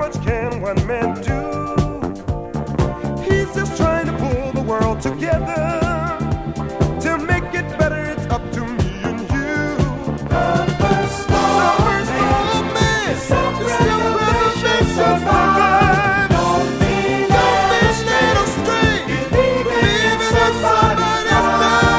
much can one man do? He's just trying to pull the world together. To make it better, it's up to me and you. The first law of man is self-preservation. Survive. Don't be led astray. Believe in somebody else's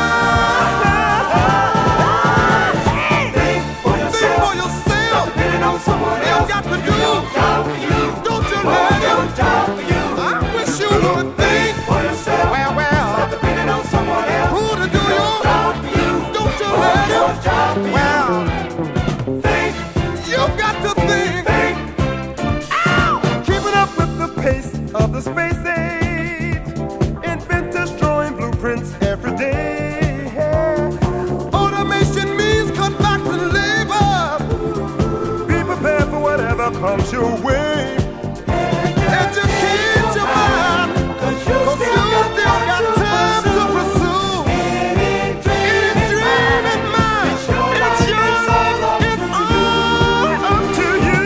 life. Think for yourself. Stop depending on someone else. You got to do your job for you. Don't you let your job for you. I wish you would think for yourself. Well. Stop depending on someone else. Who to do your job for you. Don't you let your job for you. Think. You've got to think. Ow! Keeping up with the pace of the space age. Inventors drawing blueprints every day. Automation means cut back to labor. Be prepared for whatever comes your way. Educate your mind, 'cause you still got time to pursue any dream in mind. It's yours, it's all up to you.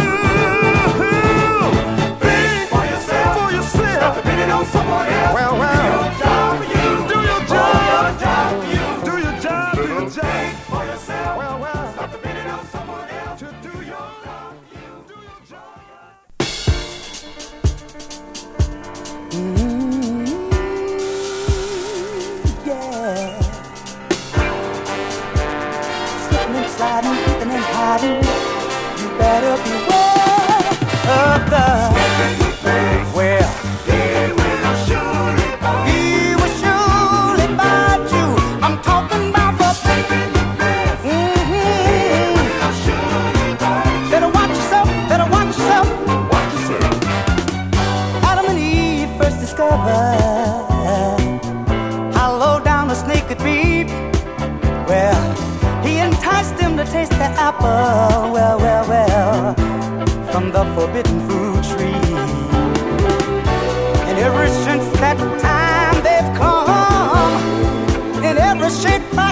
Think for yourself. Stop depending on someone else. Well. Do your job for you. Do your job for you. Do your job. Think for yourself. Well. Stop depending on someone else. To do your job for you. Do your job. Yeah. Slipping and sliding, creeping and hiding. You better beware of the well. He will surely bite you. I'm talking about the Better watch yourself. Adam and Eve first discovered how low down a snake could be. Well, he enticed them to taste the apple. Well, from the forbidden fruit tree. And ever since that time they've come in every shape.